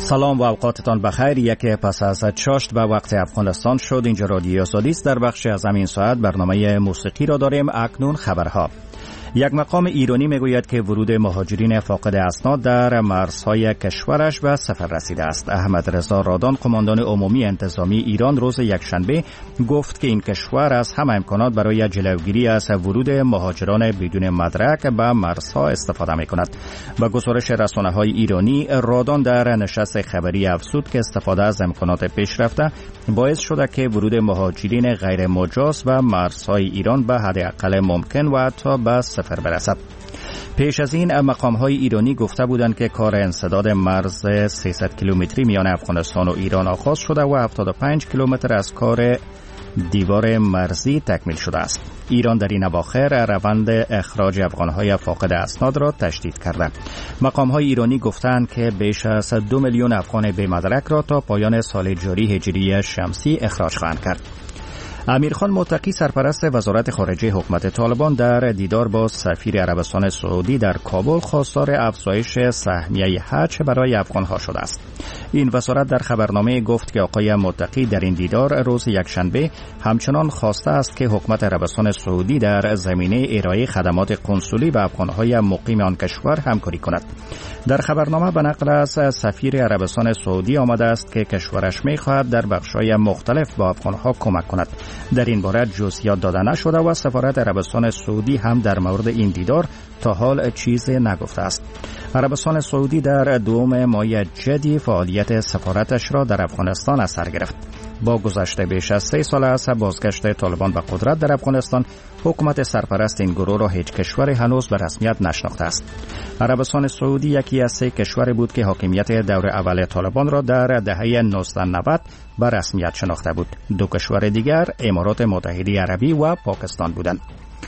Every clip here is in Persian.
سلام و اوقاتتان بخیر. یک پس از چاشت و وقت افغانستان شد. اینجا رادیو آزادی است. در بخش از همین ساعت برنامه موسیقی را داریم. اکنون خبرها. یک مقام ایرانی میگوید که ورود مهاجرین فاقد اسناد در مرزهای کشورش به صفر رسیده است. احمد رضا رادان، قماندان عمومی انتظامی ایران، روز یکشنبه گفت که این کشور از همه امکانات برای جلوگیری از ورود مهاجران بدون مدرک به مرزها استفاده می‌کند. به گزارش رسانه‌های ایرانی، رادان در نشست خبری افزود که استفاده از امکانات پیشرفته باعث شده که ورود مهاجرین غیر مجاز به مرزهای ایران به حداقل ممکن و حتی به صفر برسد. پیش از این مقام‌های ایرانی گفته بودند که کار انسداد مرز 300 کیلومتری میان افغانستان و ایران آغاز شده و 75 کیلومتر از کار دیوار مرزی تکمیل شده است. ایران در این اواخر روند اخراج افغان‌های فاقد اسناد را تشدید کرده. مقام‌های ایرانی گفتند که بیش از 2 میلیون افغان بی مدرک را تا پایان سال جاری هجری شمسی اخراج خواهند کرد. امیرخان متقی، سرپرست وزارت خارجه حکومت طالبان، در دیدار با سفیر عربستان سعودی در کابل خواستار افزایش سهمیه حج برای افغان‌ها شده است. این وزارت در خبرنامه گفت که آقای متقی در این دیدار روز یکشنبه همچنان خواسته است که حکومت عربستان سعودی در زمینه ارائه خدمات قنسولی به افغان‌های مقیم آن کشور همکاری کند. در خبرنامه به نقل از سفیر عربستان سعودی آمده است که کشورش می‌خواهد در بخش‌های مختلف با افغان‌ها کمک کند. در این باره جزئیات داده نشده و سفارت عربستان سعودی هم در مورد این دیدار تا حال چیزی نگفته است. عربستان سعودی در دوم ماه جدی فعالیت سفارتش را در افغانستان از سر گرفت. با گذشته بیش از 3 سال از بازگشت طالبان به قدرت در افغانستان، حکومت سرپرست این گروه را هیچ کشور هنوز به رسمیت نشناخته است. عربستان سعودی یکی از 3 کشوری بود که حاکمیت دور اول طالبان را در دهه 1990 به رسمیت شناخته بود. 2 کشور دیگر امارات متحده عربی و پاکستان بودند.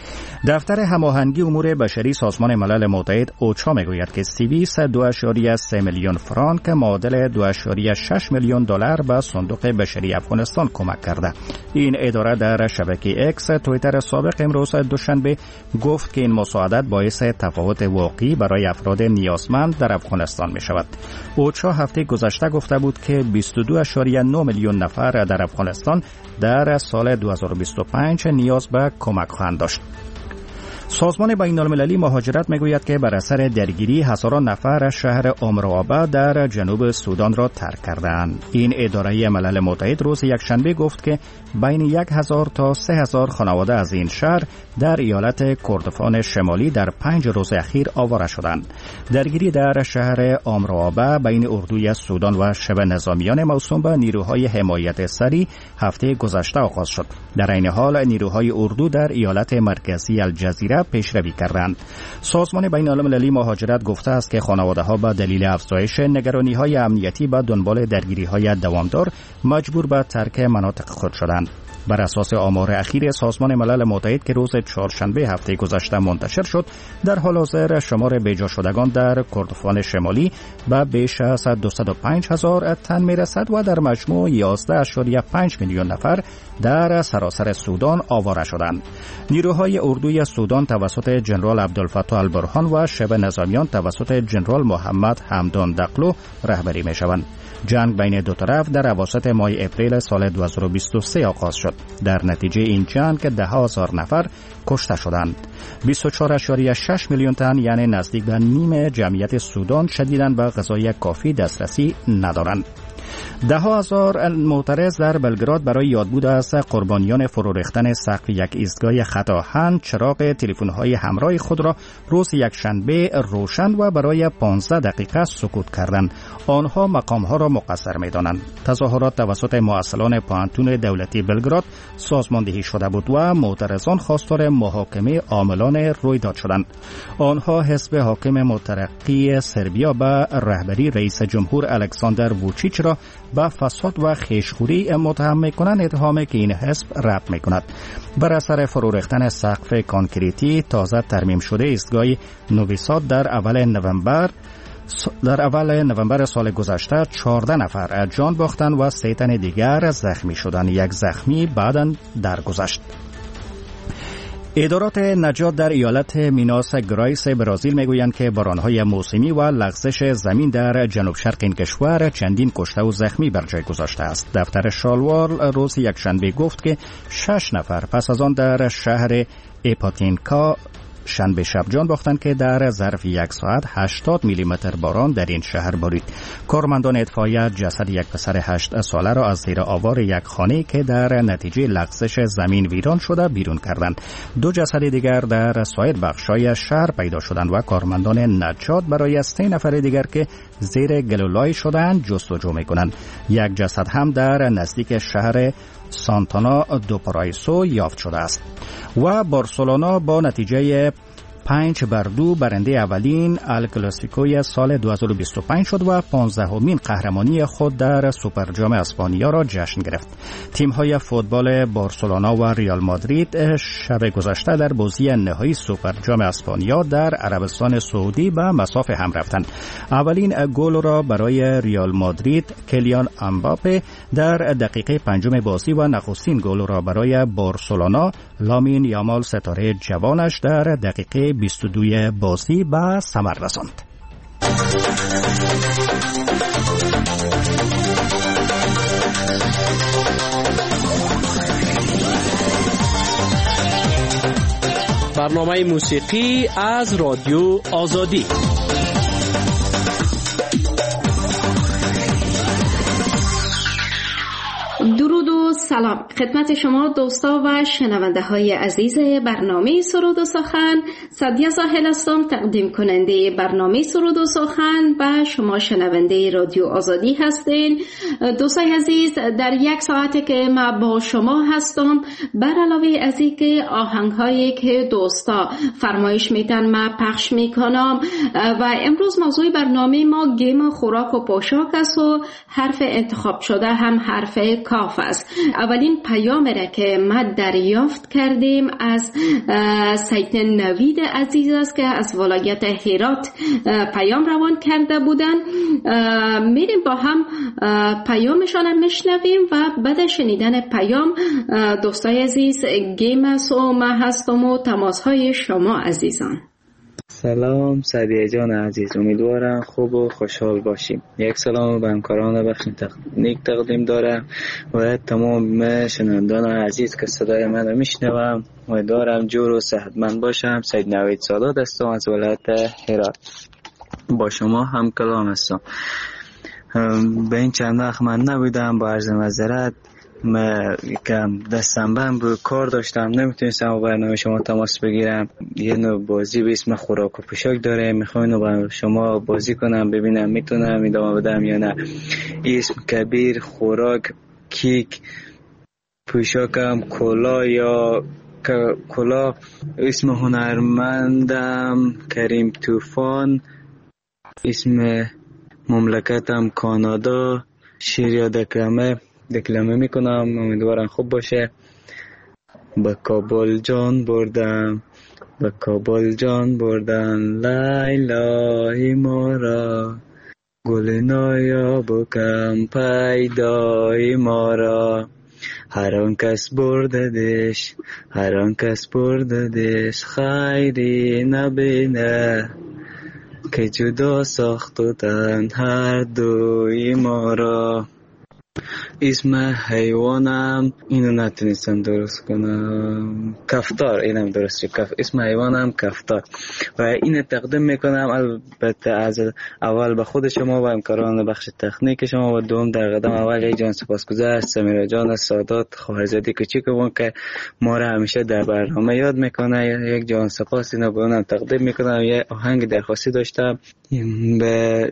دفتر هماهنگی امور بشری سازمان ملل متحد اوچا میگوید که سوئیس 2.3 میلیون فرانک معادل 2.6 میلیون دلار به صندوق بشری افغانستان کمک کرده. این اداره در شبکه اکس توییتر سابق امروز دوشنبه گفت که این مساعدت باعث تفاوت واقعی برای افراد نیازمند در افغانستان می شود. اوچا هفته گذشته گفته بود که 22.9 میلیون نفر در افغانستان در سال 2025 نیاز به کمک خواهند داشت. سازمان بین‌المللی مهاجرت میگوید که بر اثر درگیری هزاران نفر شهر امروآبا در جنوب سودان را ترک کردند. این اداره ملل متحد روز یکشنبه گفت که بین 1000 تا 3000 خانواده از این شهر در ایالت کردستان شمالی در 5 روز اخیر آواره شدند. درگیری در شهر امروآبا بین اردوی سودان و شبه نظامیان موسوم به نیروهای حمایت سری هفته گذشته آغاز شد. در این حال نیروهای اردو در ایالت مرکزی الجزیره پیشروی کردند. سازمان بین‌المللی مهاجرت گفته است که خانواده‌ها به دلیل افزایش نگرانی‌های امنیتی به دنبال درگیری‌های دوامدار مجبور به ترک مناطق خود شدند. بر اساس آمار اخیر سازمان ملل متحد که روز چهارشنبه هفته گذشته منتشر شد، در حال حاضر شمار بیجا شدگان در کردستان شمالی به بیش از 205,000 تن میرسد و در مجموع 11.5 میلیون نفر در سراسر سودان آواره شدند. نیروهای اردوی سودان توسط جنرال عبدالفتاح البرهان و شبه نظامیان توسط جنرال محمد حمدان دقلو رهبری میشوند. جنگ بین دو طرف در اواسط ماه اپریل سال 2023 آغاز شد. در نتیجه این جنگ 10,000 نفر کشته شدند. 24.6 میلیون تن یعنی نزدیک به نیم جمعیت سودان شدیداً به غذای کافی دسترسی ندارند. 10,000 معترض در بلگراد برای یادبود از قربانیان فرو ریختن سقف یک ایستگاه خط آهن چراغ تلفن‌های همراه خود را روز یکشنبه روشن و برای 15 دقیقه سکوت کردند. آنها مقام‌ها را مقصر می‌دانند. تظاهرات توسط مسئولان پوهنتون دولتی بلگراد سازماندهی شده بود و معترضان خواستار محاکمه عاملان رویداد شدند. آنها حزب حاکم مترقی سربیا به رهبری رئیس جمهور الکساندر ووچیچ را با فساد و خیشخوری متهم می‌کنند، اتهامی که این حزب رد می‌کند. بر اثر فرو ریختن سقف کانکریتی تازه ترمیم شده ایستگاه نوی ساد در اول نوامبر سال گذشته 14 نفر جان باختند و 3 تن دیگر زخمی شدند. یک زخمی بعداً درگذشت. ادارات نجات در ایالت میناس گرایس برزیل میگویند که بارانهای موسمی و لغزش زمین در جنوب شرق این کشور چندین کشته و زخمی بر جای گذاشته است. دفتر شالوار روز یکشنبه گفت که 6 نفر پس از آن در شهر ایپاتینکا شنبه شب جان باختند که در ظرف یک ساعت 80 میلیمتر باران در این شهر بارید. کارمندان اطفائیه جسد یک پسر 8 ساله را از زیر آوار یک خانه که در نتیجه لغزش زمین ویران شده بیرون کردند. 2 جسد دیگر در سایر بخش‌های شهر پیدا شدند و کارمندان نجات برای 3 نفر دیگر که زیر گلولای شدند جستجو می‌کنند. یک جسد هم در نزدیک شهر سانتانا دو پارایسو یافت شده است. و بارسلونا با نتیجه 5-2 برنده اولین الکلاسیکوی سال 2025 شد و 15مین قهرمانی خود در سوپرجام اسپانیا را جشن گرفت. تیم‌های فوتبال بارسلونا و ریال مادرید شب گذشته در بازی نهایی سوپرجام اسپانیا در عربستان سعودی به مساف هم رفتند. اولین گل را برای ریال مادرید کلیان امباپه در دقیقه 5 بازی و نخستین گل را برای بارسلونا لامین یامال ستاره جوانش در دقیقه 22 بازی به ثمر رساند. برنامه موسیقی از رادیو آزادی. درود و سلام خدمت شما دوستا و شنونده های عزیز برنامه سرود و سخن. سعدیه ساحل هستم، تقدیم کننده برنامه سرود و سخن و شما شنونده رادیو آزادی هستین. دوستای عزیز، در یک ساعتی که ما با شما هستم، بر علاوه از اینکه آهنگ هایی که دوستا فرمایش میتن ما پخش میکنم و امروز موضوع برنامه ما گیم خوراک و پوشاک است و حرف انتخاب شده هم حرف کاف است. اولین پیام را که ما دریافت کردیم از سید نوید عزیز است که از ولایت هرات پیام روان کرده بودن. میریم با هم پیامشان میشنویم و بعد شنیدن پیام دوستای عزیز گیم است و ما هستم و تماس های شما عزیزان. سلام سعدیه جان عزیز، امیدوارم خوب و خوشحال باشیم. یک سلام به همکاران بخش تکنیک تقدیم دارم و تمام شنوندگان عزیز که صدای من رو میشنوم. امیدوارم جور و صحتمند باشم. سید نوید سادات هستم از ولایت هرات، با شما هم کلام هستم. به این چند وقت من نبودم، با عرض معذرت. من یکم دستم بند بود، کار داشتم، نمیتونستم با برنامه شما تماس بگیرم. یه نوع بازی به اسم خوراک و پوشاک داره، میخوام با شما بازی کنم ببینم میتونم ادامه بدم یا نه. اسم کبیر، خوراک، کیک، پوشاکم کلا یا کلا. اسم هنرمندم کریم طوفان، اسم مملکتم کانادا. شعر یا دکلمه میکنم، امیدوارم خوب باشه. به کابل جان بردم، به کابل جان بردن لیلای ما را، گل نایاب و کم پیدای ما را. هر آن کس برددش، هر آن کس برددش، خیری نبینه که جدا ساختن هر دوی ما را. اسم حیوانم اینو نتونستم درست کنم، کفتار. اینم درست شد. اسم حیوانم کفتار و اینو تقدیم میکنم البته از اول به خود شما و همکاران بخش تکنیک شما و دوم در قدم اول یک جان سپاسگزار سمیرا جان سادات خواهرزاده کوچیکمون که ما را همیشه در برنامه یاد میکنه. یک جان سپاس اینو به اونم تقدیم میکنم. یه آهنگ درخواستی داشتم به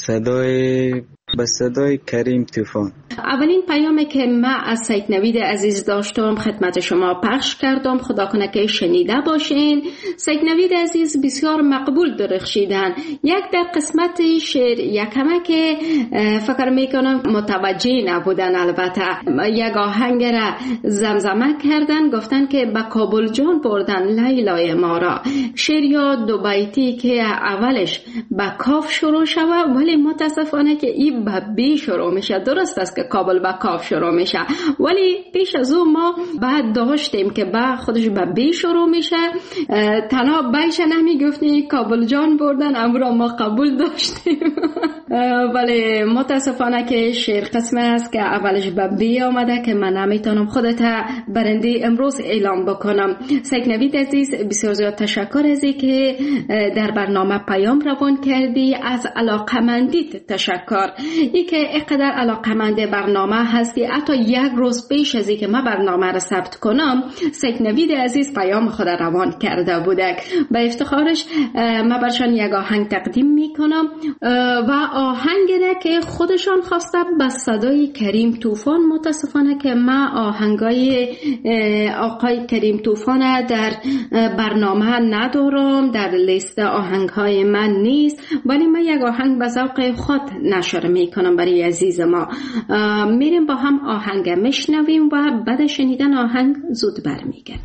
صدای کریم طوفان. اولین پیامی که من از سید نوید عزیز داشتم خدمت شما پخش کردم، خدا کنه که شنیده باشین. سید نوید عزیز بسیار مقبول درخشیدن. یک در قسمت شعر یکمه که فکر میکنم متوجه نبودن، البته یک آهنگ را زمزمه کردن، گفتن که به کابل جان بردن لیلای ما را. شعر یا دو بیتی که اولش به کاف شروع شود ولی متاسفانه که این به بی شروع میشه. درست است که کابل به کاف شروع میشه، ولی پیش از اون ما بعد داشتیم که با خودش به بی شروع میشه. تنها بیش نمیگفتیم کابل جان بردن، امرا ما قبول داشتیم. ولی متاسفانه که شعر قسمه است که اولش به بی آمده که من نمیتونم خودت برنده امروز اعلام بکنم. سید نوید عزیز، بسیار زیاد تشکر از که در برنامه پیام روان کردی. از علاقمندیت تشکر، ای که اینقدر علاقمند برنامه هستی. حتی یک روز پیش از که من برنامه را ثبت کنم، سید نوید عزیز پیام خود روان کرده بودک. به افتخارش من برشان یک آهنگ تقدیم میکنم و آهنگ را که خودشان خواسته به صدای کریم طوفان. متاسفانه که من آهنگای آقای کریم طوفان در برنامه ندارم، در لیست آهنگهای من نیست، ولی من یک آهنگ به ذوق خود نشر میکنم برای عزیز ما. میریم با هم آهنگ میشنویم و بعد شنیدن آهنگ زود برمیگردیم.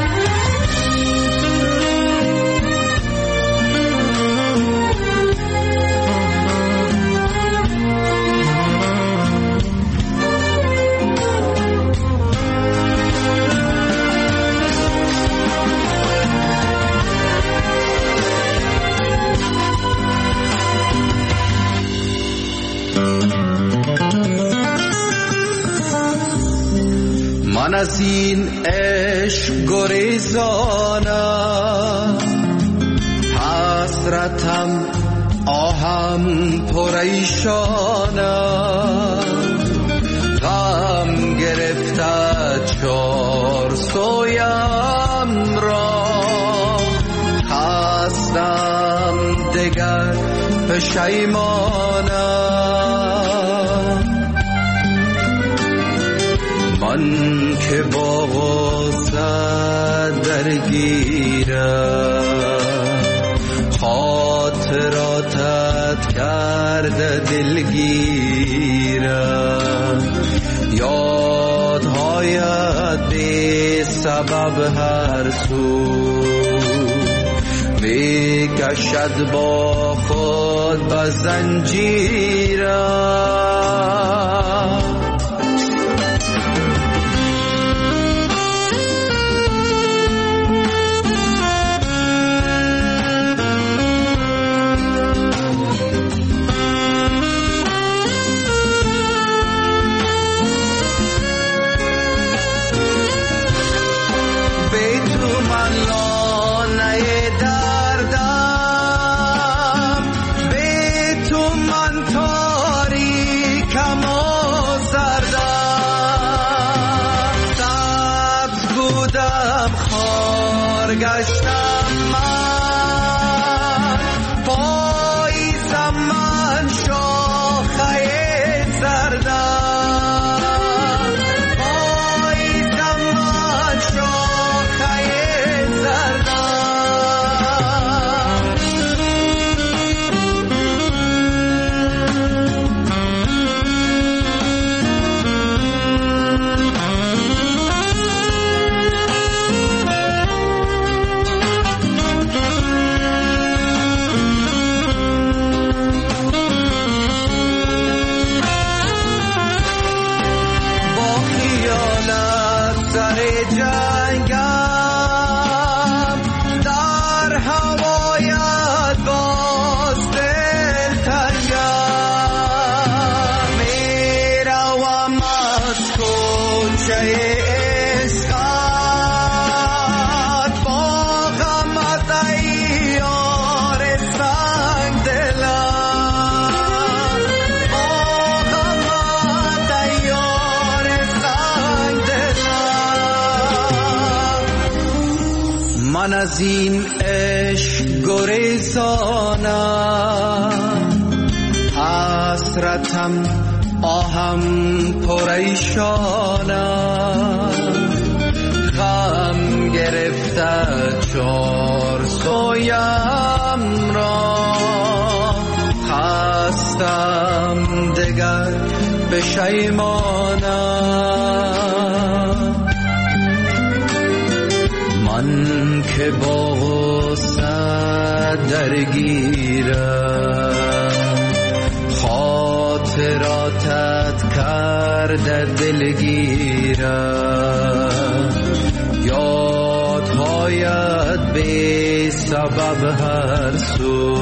من از این عشق گریزانم، حسرتم آهم پریشانم، غم گرفته چار سویم را، خستم دگر پشیمانم. من که با غصه درگیرم، خاطراتت کرده دلگیرم، یادهایت بی سبب هر سو میکشد با خود به زنجیرم. گشتم من پاییزم، من شاخه زردم، پاییزم من شاخه زردم. من از این عشق گریزانم، حسرتم آهم پریشانم، غم گرفته چار سویم را، خستم دگر پشیمانم. من که با غصه درگیرم، خاطراتت خاطراتت کرده دلگیرم، یادهایت بی سبب هر سو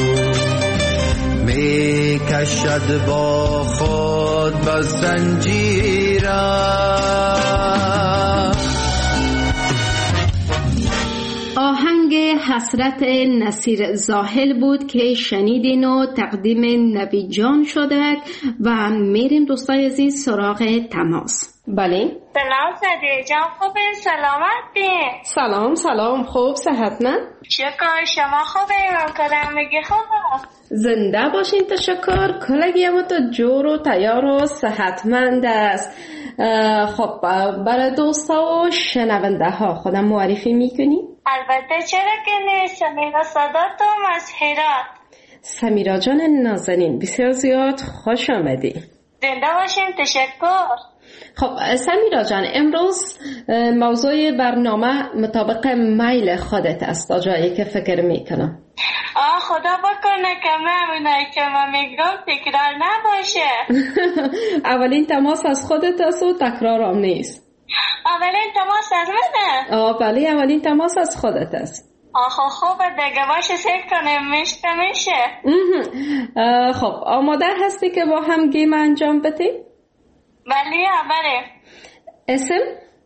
می کشد با خود به زنجیرم. آهنگ حسرت نصیر زاهل بود که شنیدین و تقدیم نوید جان شده و میریم دوستای عزیز سراغ تماس. بله سلام صدیه جان، خوبه؟ سلامت بین؟ سلام خوب صحتمند؟ شکر، شما خوبه؟ من کدام میگی خوبه؟ زنده باشین، تشکر. کلگی هم تو جور و تیار و صحتمند است. خب برای دوستا و شنونده ها خودم معرفی میکنی؟ البته چرا که نیست. سمیرا صداتم از هرات. سمیرا جان نازنین، بسیار زیاد خوش آمدی. زنده باشین، تشکر. خب سمیرا جان، امروز موضوع برنامه مطابق میل خودت است تا جایی که فکر میکنم. خدا بکنه که همونایی که من میگم تکرار نباشه. اولین تماس از خودت است و تکرار هم نیست. اولین تماس از منه؟ بله اولین تماس از خودت است. خوبه دیگه، باشه سیک کنیم میشه. خب آماده هستی که با هم گیم انجام بدیم؟ بله. اسم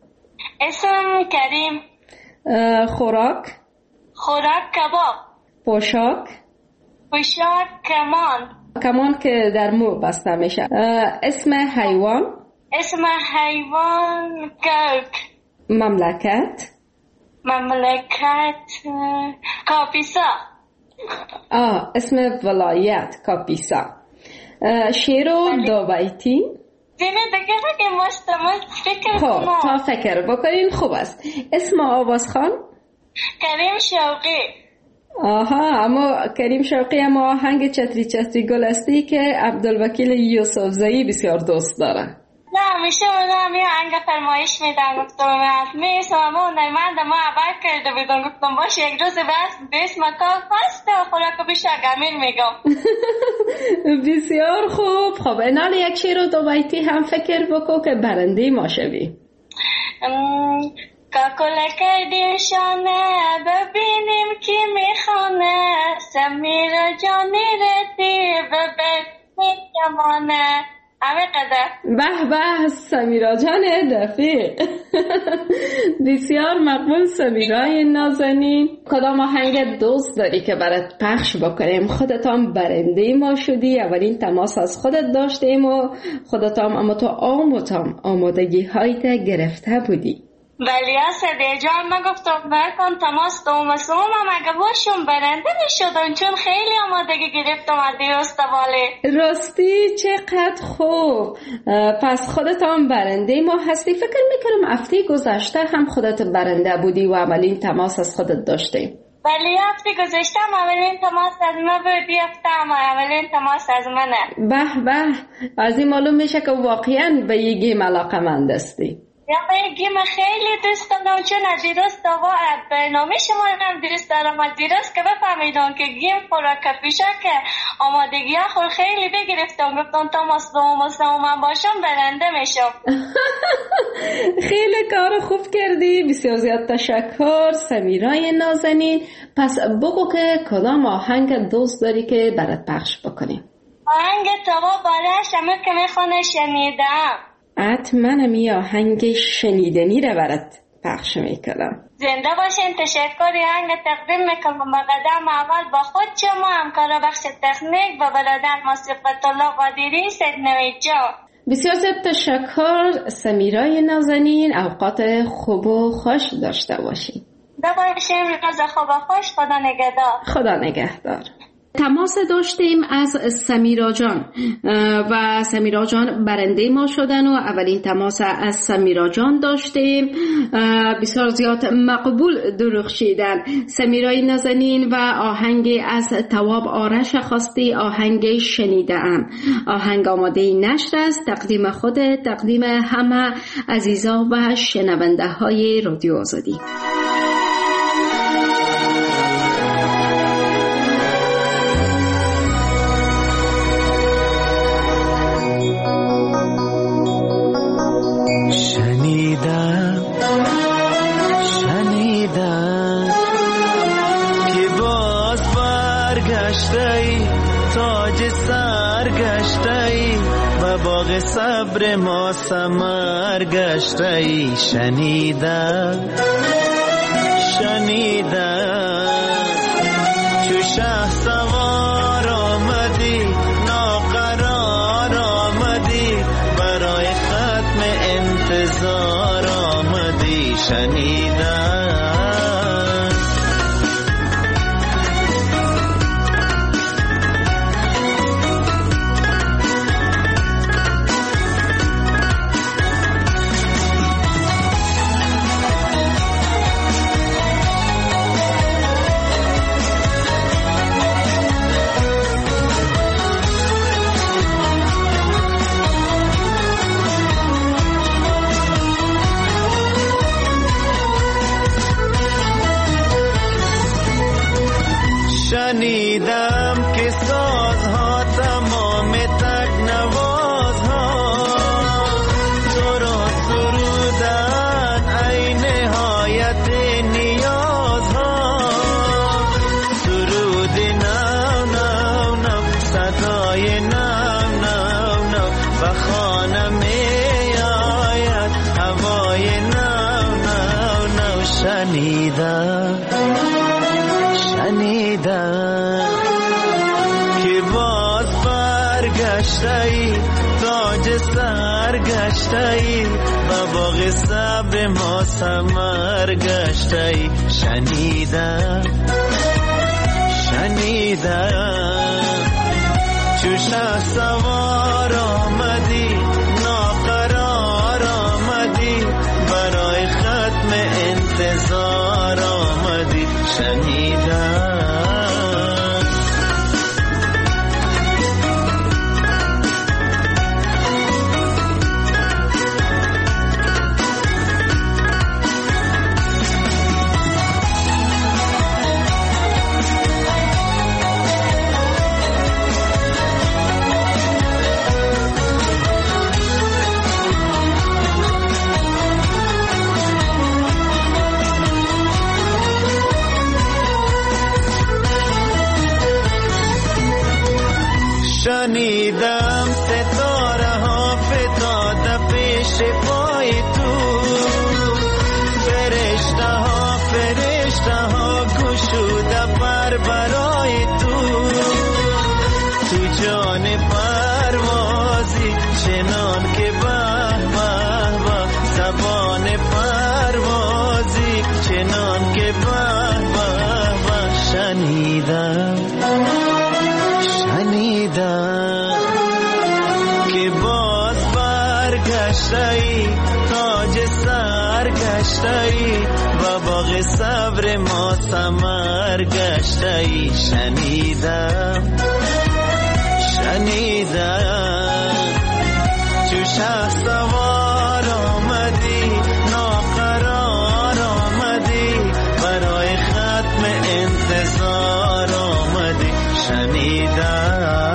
کریم. خوراک کباب. پوشاک کمان که در مو بسته میشه. اسم حیوان گرگ. مملکت کاپیسا. اسم ولایت کاپیسا. شعر و دو بیتی. دیگه مستمر فکر خب تا فکر بکنین خوب است. اسم آوازخوان کریم شوقی. اما کریم شوقی هم آهنگ چتری گل استی که عبدالوکیل یوسفزایی بسیار دوست داره. نه همیشه اونم یه آهنگ فرمایش میدن، گفتم میسم اون من ما عبر کرده بیدون، گفتم باشه یک روز به اسم کار هست و خوراک بیشتر گمین میگم. بسیار خوب. خب اینال یک شعر و دو بیتی هم فکر بکن که برنده ما شوی. کاکل کردیم شانه ببینیم کی میخانه، سمیرا جانی رتیب ببینیم کمانه. همه قدر. به سمیرا جان دفیق. بسیار مقبول سمیرای نازنین. کدام آهنگ دوست داری که برات پخش بکنیم؟ خودت هم برنده ما شدی، اولین تماس از خودت داشتیم و خودت هم اما تو آمادگی هایت گرفته بودی. ولی صدیه جان من گفتم نکن تماس دوم اگه باشم برنده می شدم، چون خیلی آمادگی گرفتم از دیروز واله. راستی چقدر خوب. پس خودت هم برنده ما هستی. فکر میکنم هفته گذشته هم خودت برنده بودی و اولین تماس از خودت داشتی. ولی هفته گذشته اولین تماس از من بودی، هفته اولین تماس از منه. به از این معلوم میشه که واقعا به یه گیم علاقه‌مند هستی. یه گیم خیلی دوست دارم، چون از دیروز دوا برنامه شما هم دوست دارم. از دیروز که بفهمیدم که گیم خوراک پیشه که آمادگی ها خود خیلی بگرفتم، گفتم تماس دوم من باشم برنده میشم. خیلی کار خوب کردی، بسیار زیاد تشکر سمیرای نازنین. پس بگو که کدام آهنگ دوست داری که برات پخش بکنیم؟ آهنگ توا بارش همه که میخونه شنیدم. منم یه آهنگ شنیدنی رو برات پخش میکنم. زنده باشین، تشکری. آهنگ تقدیم میکنم قدم اول با خود شما همکار بخش تکنیک و برادر موسیقی الله قادری نوید جان. بسیار زیاد تشکر سمیرای نازنین. اوقات خوب و خوش داشته باشین. زنده باشین، روز خوب و خوش. خدا نگهدار. تماس داشتیم از سمیرا جان و سمیرا جان برنده ما شدن و اولین تماس از سمیرا جان داشتیم. بسیار زیاد مقبول درخشیدن. سمیرای نازنین و آهنگ از تواب آرش خواستی، آهنگ شنیدم. آهنگ آماده نشر است. تقدیم خود، تقدیم همه عزیزا و شنونده های رادیو آزادی. گشته‌ای تاج سر گشته‌ای و باغ صبر ما ثمر گشته‌ای شنیدم چو شه سوار آمدی ناقرار آمدی برای ختم انتظار آمدی شنیدم شنیدم که سازها تمام تکنوازها تو را سرودن ای نهایت نیازها سرود نو نو نو صدای نو نو نو و خانه می آید هوای نو نو نو شنیدم که باز برگشته‌ای تاج سر گشته‌ای و باغ صبر ما ثمر گشته‌ای شنیدم چو شه سوار آمدی ناقرار آمدی برای ختم انتظار آمدی شنیدم شنیدم ستاره ها فتاده پیش پای تو فرشته ها گشوده پر برای تو جان پروازی چنان که به به به زبان پروازی چنان که به به به شنیدم که باز برگشته‌ای تاج سر گشته‌ای و باغ صبر ما ثمر گشته‌ای شنیدم چو شه سوار آمدی ناقرار آمدی برای ختم انتظار آمدی شنیدم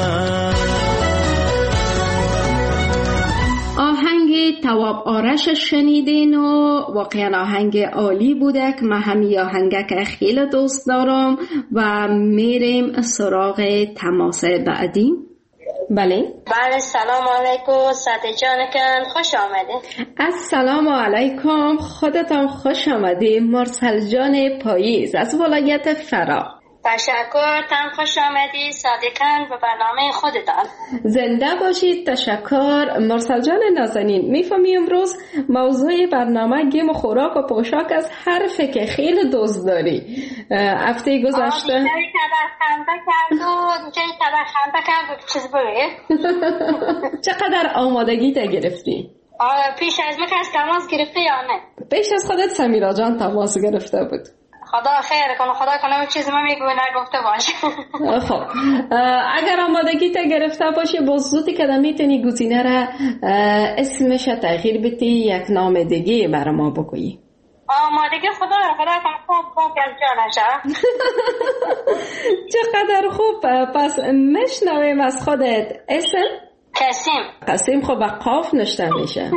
تواب آرش شنیدین و واقعا آهنگ عالی بوده که من همی آهنگک خیلی دوست دارم و میریم سراغ تماس بعدی. بله سلام علیکم ساده جانکن خوش آمده. السلام علیکم خودتان خوش آمدی. مرسل جان پاییز از ولایت فرا. تشکر تم خوش آمدی صادقاً به برنامه خودتان. زنده باشید. تشکر مرسل جان نازنین. میفهمی امروز موضوع برنامه گیم و خوراک و پوشاک از حرفی که خیلی دوست داری. هفته گذشته دیگری خنده کرد چیز بگه. چقدر آمادگی تا گرفتی؟ پیش از من کس تماس گرفته یا نه؟ پیش از خودت سمیرا جان تماس گرفته بود. خدا خیر کنه خدا کنه چیزی من میگوی نگفته باشه. خب اگر آمادگی تا گرفته باشی بزودی که میتونی گزینه را اسمش تغییر بدی یک نام دیگه برای ما بگویی. آمادگی خدا کنه خوب از جانشه. چقدر خوب. پس مشنویم از خودت اسم. قاسم. خب با قاف نشته میشه.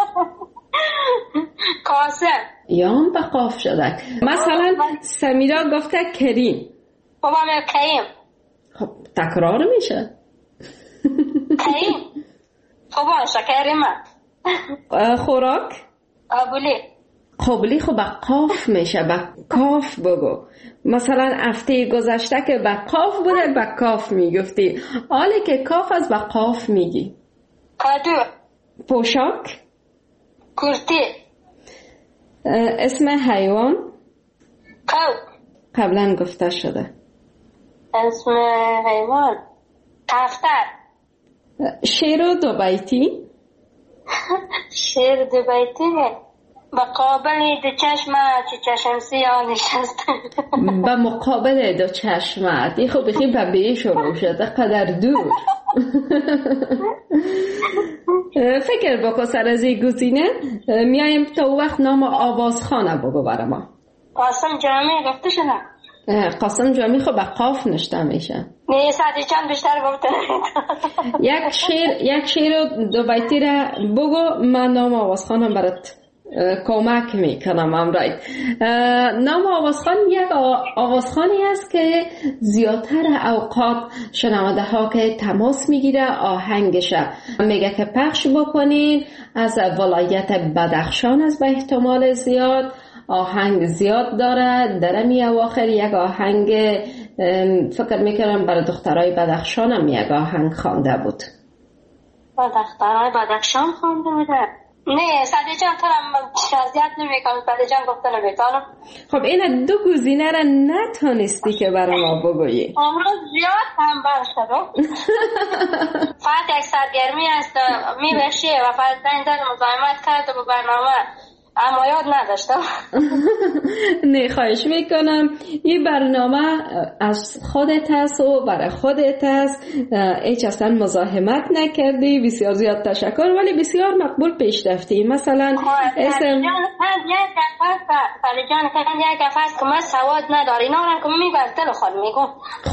قاسم یا به قاف شده. مثلا سمیرا گفته کریم. بابا من کریم. تکرار میشه. خب باشه کریمه. خوراک قابلی خب با قاف میشه، با کاف بگو. مثلا هفته گذشته که با قاف بوده با کاف میگفتی، حالی که کاف از با قاف میگی. کادو. پوشاک کرتی. اسم حیوان کو. قبلا گفته شده. اسم حیوان کفتر. شیر دو بیتی. شیر دو بیتی با مقابل دو چشمه چی چشم سیاه نشسته. با مقابل دو چشمه دی خب بخی به شروع شده قدر دور. فکر بکن سر از این گزینه. میایم تا وقت نام آوازخانه بگو برای ما. قاسم جامی گفته شده. قاسم جامی خب با قاف نشته میشه. نه ساعتی چند بیشتر گفته. یک شیر دو بیتی را بگو، من نام آوازخانه برات کمک میکنم. امرای نام آوازخان یک آوازخانی است که زیادتر اوقات شنونده ها که تماس میگیره آهنگش میگه که پخش بکنین، از ولایت بدخشان است به احتمال زیاد. آهنگ زیاد داره. در می اواخر یک آهنگ فکر میکنم برای دخترای بدخشان هم یک آهنگ خوانده بود. دخترای بدخشان خوانده بوده؟ نه ساده جان تو هم شازیت نمیکنم. ساده جان گفته نمیتانم. خب این دو گزینه را نتونستی که برای ما بگویی. امروز زیاد هم برشد. فقط یک سرگرمی است میبشه و فقط زنگ مزاحمت کرد و برنامه اما یاد نداشتم. نه خواهش میکنم. این برنامه از خودت هست و برای خودت هست. هیچ اصلا مزاحمت نکردی. بسیار زیاد تشکر، ولی بسیار مقبول پیش رفتی. مثلا اسم جان کردن یک گفت که من سواد نداری اینا را که میبرد دل خود میگم.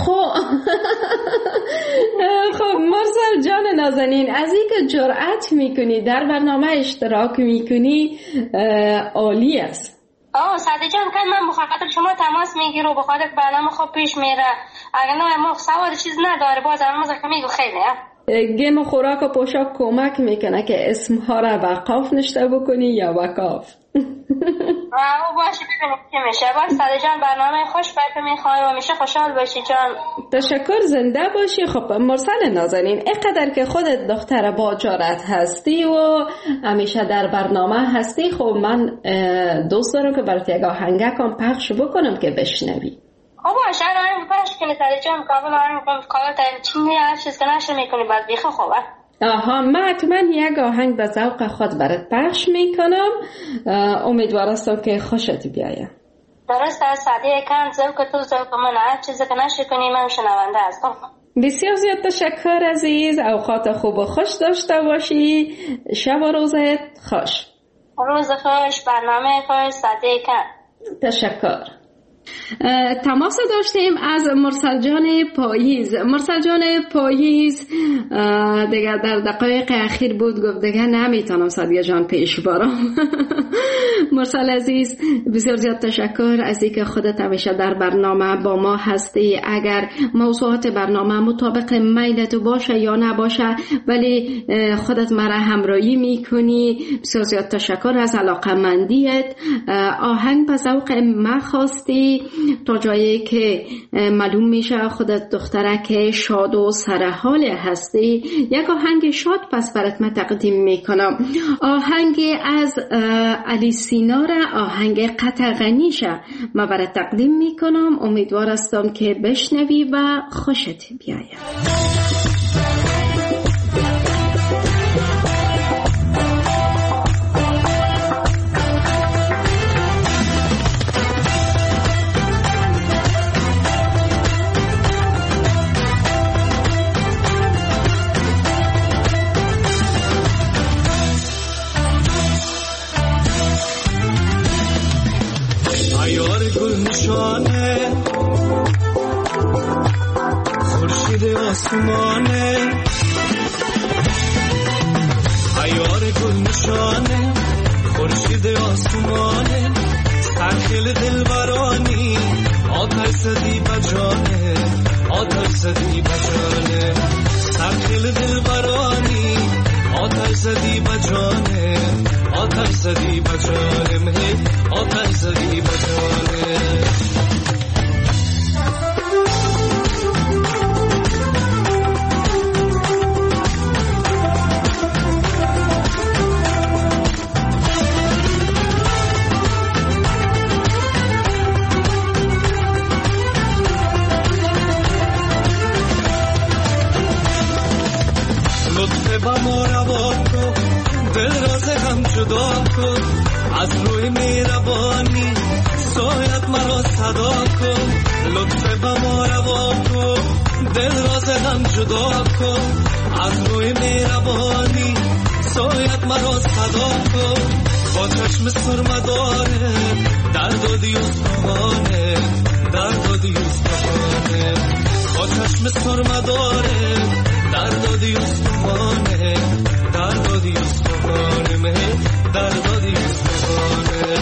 خب مرسل جان نازنین، از این که جرأت میکنی در برنامه اشتراک میکنی عالی است. ساده جان که من بخاطر شما تماس میگیرم و بخاطر برنامه خوب پیش میره. اگر نه ما سواد چیز نداره باز هم میگو خیلی گیم خوراک و پوشاک کمک میکنه که اسمها را با قاف نشته بکنی یا با کاف. باشه ببینیم که میشه. باز ساده جان برنامه خوش برکه میخوای و میشه خوشحال باشی جان. تشکر، زنده باشی. خب مرسل نازنین، اینقدر که خودت دختر با جرأت هستی و همیشه در برنامه هستی، خب من دوست دارم که برات یک آهنگکم پخش بکنم که بشنوی. باشه آهنگ پخش کنی ساده جان. قابل آهنگ کارت چینی هر چیز که نشه میکنی باز بیخه خوبه. من حتما یک آهنگ به ذوق خود برات پخش میکنم. امیدوارم که خوشت بیاید. درست است ساده کن ذوق تو ذوق من، هر چیزی که نشه کنی من شنونده هستم. بسیار زیاد تشکر عزیز. اوقات خوب و خوش داشته باشی. شب و روزت خوش. روز خوش، برنامه خوش. ساده کن. تشکر. تماس داشتیم از مرسل جان پاییز. مرسل جان پاییز دیگه در دقایق اخیر بود گفت دیگه نمیتونم سادیه جان پیش بارم. مرسل عزیز بسیار زیاد تشکر از اینکه خودت همیشه در برنامه با ما هستی. اگر موضوعات برنامه مطابق میلت باشه یا نباشه ولی خودت مرا همراهی میکنی. بسیار زیاد تشکر از علاقمندیت. آهنگ به ذوق ما خواستی تا جایی که معلوم میشه خودت دخترک شاد و سرحال هستی. یک آهنگ شاد پس برات من تقدیم میکنم. آهنگ از علی سینا را، آهنگ قطغنیشه من برات تقدیم میکنم. امیدوار هستم که بشنوی و خوشت بیاید. خورشید آسمانه عیار گل نشانه خورشید آسمانه سرخیل دلبرانی آتش زدی بجانه آتش زدی بجانه سرخیل دل برانی آتش زدی بجانه آتش زدی بجانه آتش زدی بجانه با ما روا کن دل راز هم جدا کن از روی مهربانی سایت مرا صدا کن لطف با ما روا کن دل راز هم جدا کن از روی مهربانی سایت مرا صدا کن با چشم سرمداره درد و دیوستانه درد و دیوستانه با چشم سرمداره درد و دیوستانه درد و دیوستانه مه درد و دیوستانه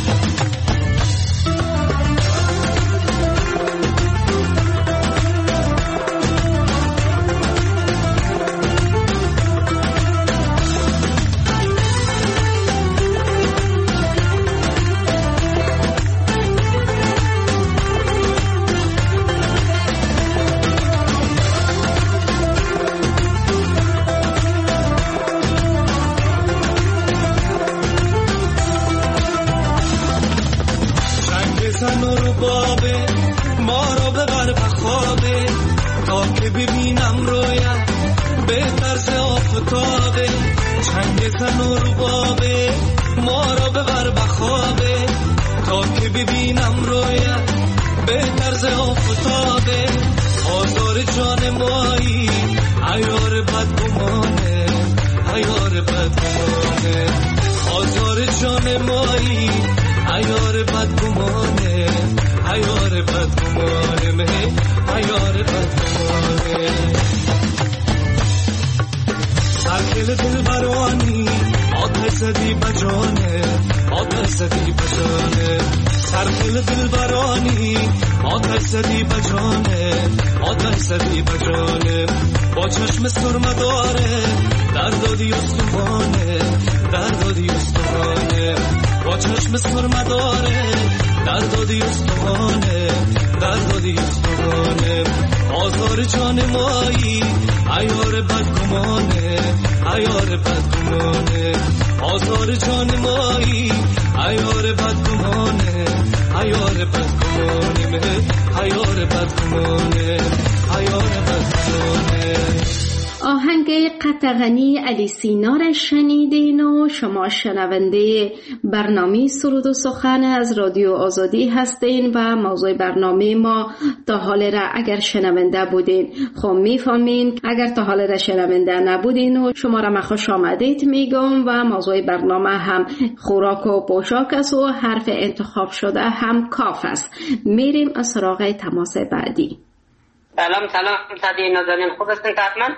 آهنگ قطغنی علی سینا را شنیدین و شما شنونده برنامه سرود و سخن از رادیو آزادی هستین و موضوع برنامه ما تا حال را اگر شنونده بودین خب میفهمین، اگر تا حال را شنونده نبودین و شما را خوش آمدید میگم و موضوع برنامه هم خوراک و پوشاک است و حرف انتخاب شده هم کاف است. میریم از سراغ تماس بعدی. سلام صدیق نازنین، خوب هستین حتما؟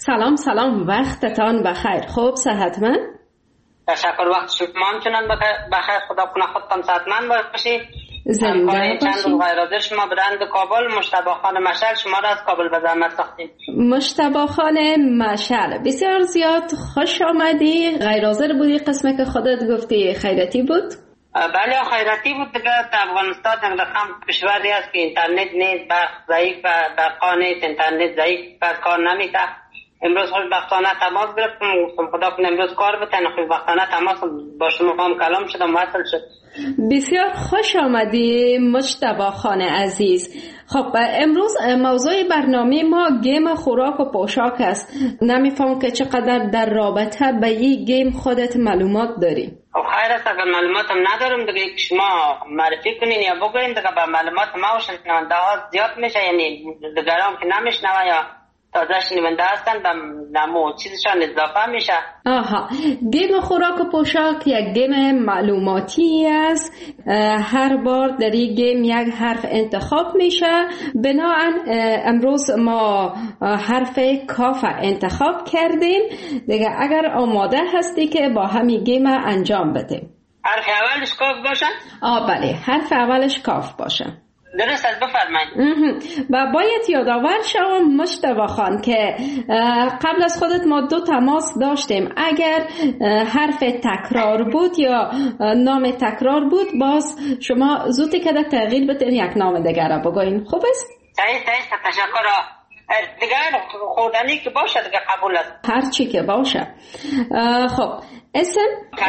سلام وقتتان بخیر. خوب صحتمند؟ تشکر، وقت شما همچنان بخیر. خدا کنه خودتان صحتمند باشید. زنده باشید. چند غیرحاضر شما برند کابل مجتبی خان مشعل شما را از کابل به زحمت ساختیم. مجتبی خان مشعل بسیار زیاد خوش آمدی. غیرحاضر بودی، قسمه که خودت گفتی خیرتی بود؟ بله خیراتی بود دیگه. افغانستان رقم کشوری است که اینترنت نیست، برق ضعیف و برقا نیست، اینترنت ضعیف و کار نمیده. امروز خوشبختانه تماس گرفتم، گفتم خدا کنه امروز کار بتن. خوشبختانه تماس با شما هم کلام شدم، وصل شد. بسیار خوش آمدی مجتبی خان عزیز. خب امروز موضوع برنامه ما گیم خوراک و پوشاک است. نمیفهم که چقدر در رابطه به این گیم خودت معلومات داری؟ خب خیر است، اگر معلوماتم ندارم دیگه شما معرفی کنین یا بگوین دیگه به معلومات ما و شنونده ها زیاد میشه، یعنی دیگران که نمیشنوه یا تازه شنونده هستن به نمو چیزشان اضافه میشه. آها، گیم خوراک و پوشاک یک گیم معلوماتی است. هر بار در این گیم یک حرف انتخاب میشه. بنابراین امروز ما حرف کاف انتخاب کردیم دیگه. اگر آماده هستی که با همین گیم انجام بدیم. حرف اولش کاف باشه؟ بله، حرف اولش کاف باشه. درست است، بفرمایید. و باید یادآور شوم مجتبی خان که قبل از خودت ما 2 تماس داشتیم. اگر حرف تکرار بود یا نام تکرار بود باز شما زودی که تغییر بدین یک نام دیگر را بگوین. خوب است؟ صحیح تشکر. دیگر خوردنی که باشه دیگه قبول است. هر چی که باشه. خب اسم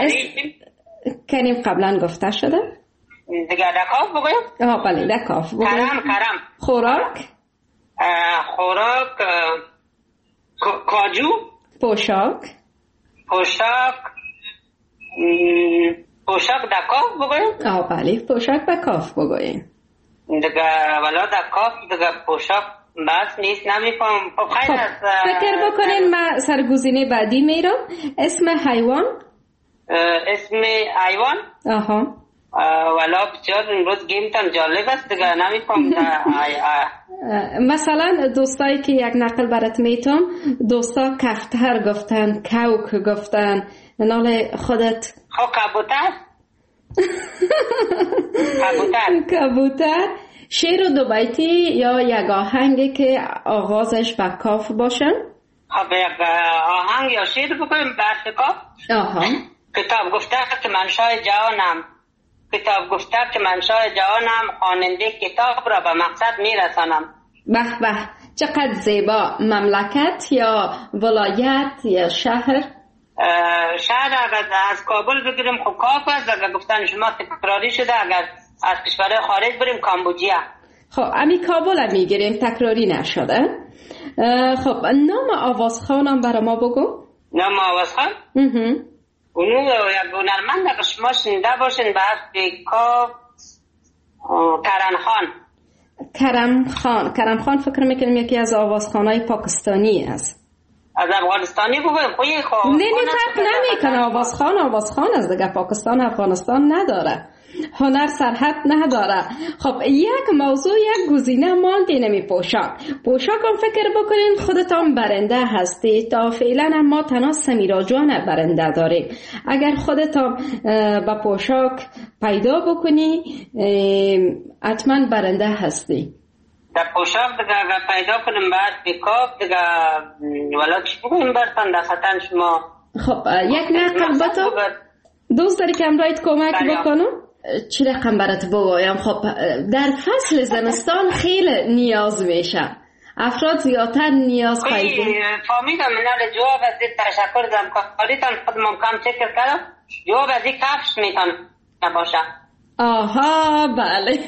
کریم قبلا گفته شده؟ دیگه دکاف بگویم؟ بله دکاف بگویم. کرم. خوراک کاجو. پوشاک دکاف بگویم؟ بله پوشاک دکاف بگویم. دیگه ولا دکاف دیگه پوشاک بس نیست نمی‌فهم. خب فکر بکنین من سرگزینه بعدی میرم. اسم حیوان؟ آها. ولا بسیار امروز گیمتان جالب است دیگه نمی‌فهم. مثلا دوستایی که یک نقل برات میتونم، دوستا کفتر گفتن، کوک گفتن، نال خودت خب کبوتر. شعر و 2 بیتی یا یک آهنگی که آغازش با کاف باشن؟ خب یک آهنگ یا شعر بکنیم برش کاف. کتاب گفته که من شاه جهانم خواننده کتاب را به مقصد میرسانم. به به چقدر زیبا. مملکت یا ولایت یا شهر؟ شهر اگر از کابل بگیریم خب کاف است. اگر گفتن شما تکراری شده اگر از کشور خارج بریم کامبوجیا. خب امی کابل هم میگیریم تکراری نشده. خب نام آوازخانم برای ما بگو. نام آوازخان؟ اونو یک هنرمند اگر شما شنیده باشین به حرف کاف کرم خان فکر میکنم یکی از آوازخانهای پاکستانی است. از افغانستانی بگویم خوی نه فرق نمیکنه. آوازخان از دیگه. پاکستان افغانستان نداره، هنر سرحد نداره. خب یک موضوع یک گزینه مانده نمی پوشاک هم فکر بکنین خودتان برنده هستی. تا فعلا ما تنها سمیرا جان برنده داریم. اگر خودتان با پوشاک پیدا بکنی حتما برنده هستی. در پوشاک دیگه اگر پیدا کنیم بعد بیکاف دیگه ولا چی بگویم برتان در خطن شما. خب یک نقل بطا دوست داری که امرایت کمک بکنم؟ چی رقم برات بگویم؟ خب در فصل زمستان خیلی نیاز میشه. افراد زیادتر نیاز پیدا. فهمیدم. من جواب از تشکر از همکاریتان. خود ممکن چکر کردم. جواب از کفش میتونه باشه. آها بله.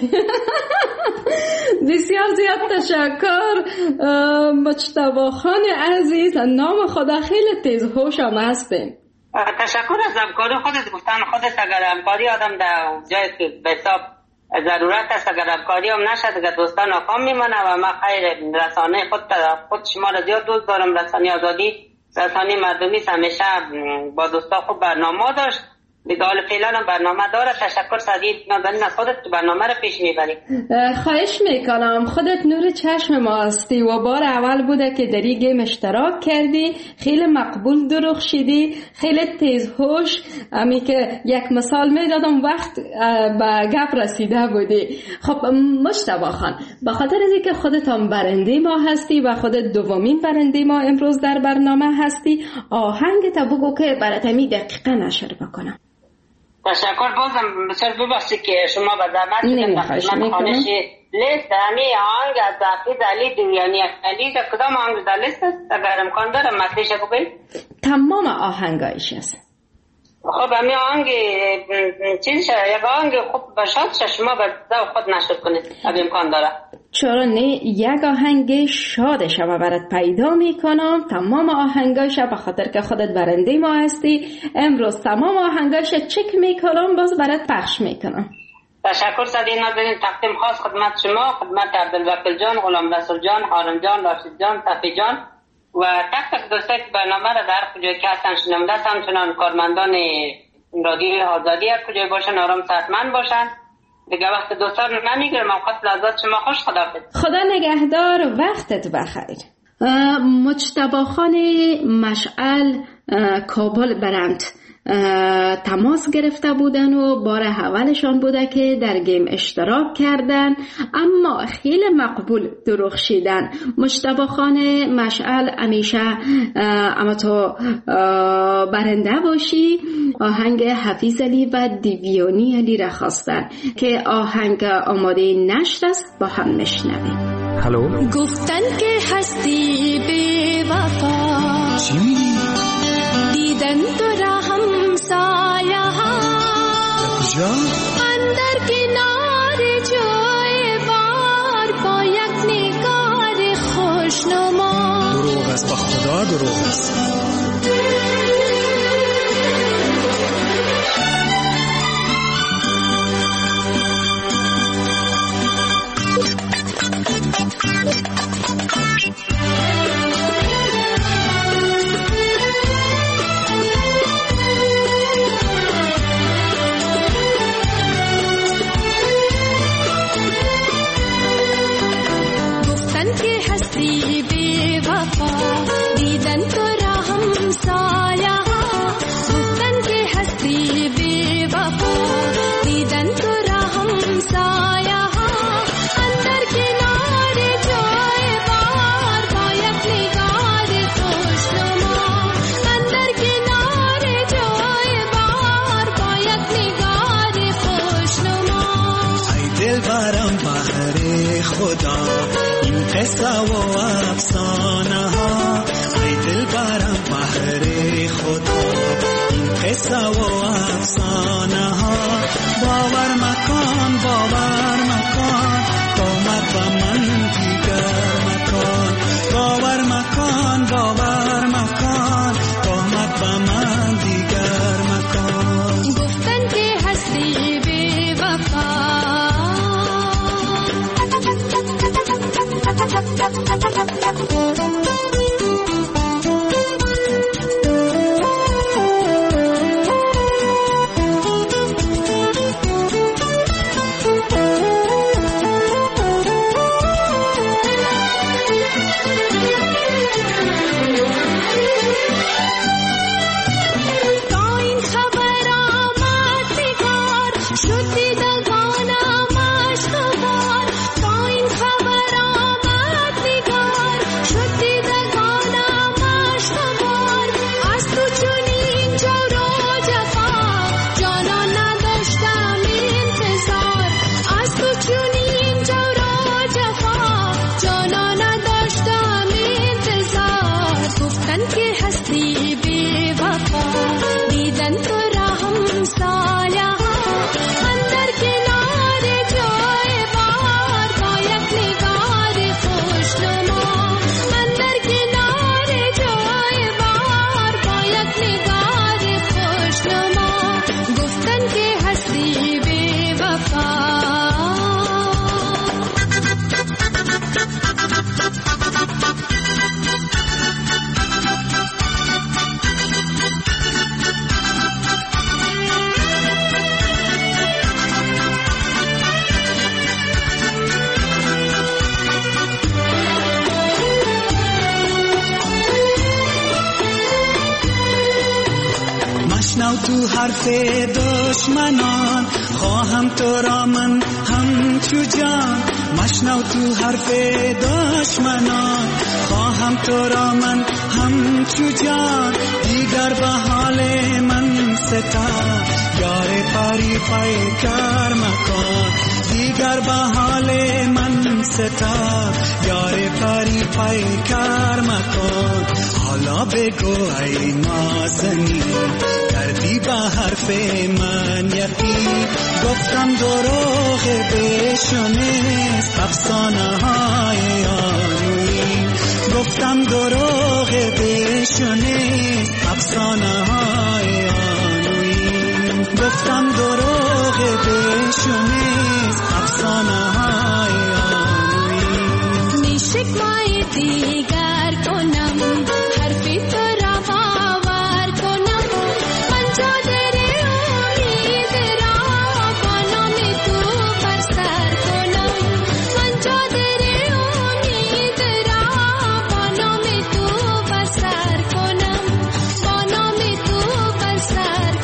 بسیار زیاد تشکر مجتبی خان عزیز. نام خدا خیلی تیز هوش هم هستیم. تشکر از همکاری خودت. گفتن خودت اگر همکاری آدم در جایی که به حساب ضرورت است اگر همکاری هم نشد اگر دوستان ناکام میمانه و ما خیر رسانه خود شما را زیاد دوست دارم. رسانه آزادی رسانه مردمی همیشه با دوستا خوب برنامه داشت. دیگه حال فعلا هم برنامه داره. تشکر سعید نازنین از خودت برنامه رو پیش میبری. خواهش میکنم. خودت نور چشم ما هستی و بار اول بوده که در این گیم اشتراک کردی. خیلی مقبول درخشیدی، خیلی تیزهوش. امی که یک مثال میدادم وقت به گپ رسیده بودی. خب مجتبی خان به خاطر از اینکه خودت هم برنده ما هستی و خودت دومین برنده ما امروز در برنامه هستی، آهنگ تا بگو که برات می دقیقا نشر بکنم. تشکر. بازم بسیار ببخشید که شما به زحمت من خانش لیست همی آهنگ از حافظ علی دیوانی علی که کدام آهنگ در لیست است اگر امکان داره مطلعش بگوید؟ تمام آهنگایش است. خب همی آهنگ چیز یک آهنگ خوب باشد شما به ذوق خود نشر کنید اگر امکان داره. چرا نه؟ یک آهنگ شادش ما برات پیدا میکنم. تمام آهنگایش به خاطر که خودت برنده ما هستی امروز تمام آهنگایش چک میکنم باز برات پخش میکنم. تشکر سعید نازنین. تقدیم خاص خدمت شما، خدمت عبدالوکیل جان، غلام رسول جان، هارون جان، راشد جان، صفی جان و تک دوستایی که برنامه را در کجای که هستن شنونده هستن. همچنان کارمندان رادیو آزادی هر کجای باشن آرام صحتمند باشن. دیگه وقت دوستان نمیگیرم. اوقات لحظات شما خوش. خدا نگهدار. وقتت بخیر. مجتبی خان مشعل کابل برند تماس گرفته بودن و بار اولشان بوده که در گیم اشتراک کردن، اما خیلی مقبول درخشیدن. مجتبی خان مشعل همیشه اما تو برنده باشی. آهنگ حفیظ علی و دیویانی علی را خواستن که آهنگ آماده نشر است، با هم نشنویم. هلو. گفتن که هستی بی وفا، چی میگی؟ دیدن تو را همسایه ها، کجا؟ اندر کنار جای بار با یک نگار خوشنما. دروغ است، با خدا دروغ است. قصه و افسانه ها، ای دل برم بحر خدا، این قصه و افسانه ها. باور مکان قامت و من دیگر مکان. باور مکان قامت و من دیگر مکان. گفتن که هستی بی وفا، تو حرف دشمنان، خواهم تو را من همچو جان. مشنو تو حرف دشمنان، خواهم تو را من همچو جان. دیگر به حال من ستار، یار پری پیکر مکان. دیگر به حال من ستار، یار پری پیکر مکان. حالا بگو ای نازنین، کردی به حرف من یقین. گفتم دروغ بشنیست افسانه های آنوین. گفتم دروغ بشنیست افسانه های آنوین. گفتم دروغ بشنیست افسانه های آنوین. نیشکمای دیگر کنم، حرفی تو را باور کنم. من چادر امید را با نام تو بر سر کنم. من چادر امید را با نام تو بر سر کنم. با نام تو بر سر